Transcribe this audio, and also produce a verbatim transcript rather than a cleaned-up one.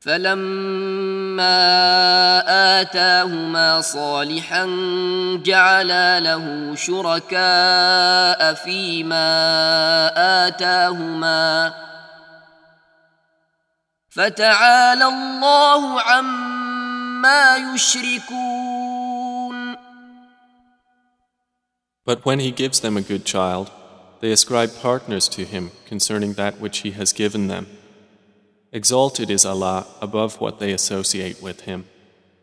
فلما آتاهما صالحا جعلا له شركاء فيما آتاهما فتعالى الله عما يشركون. But when he gives them a good child, they ascribe partners to him concerning that which he has given them. Exalted is Allah above what they associate with him.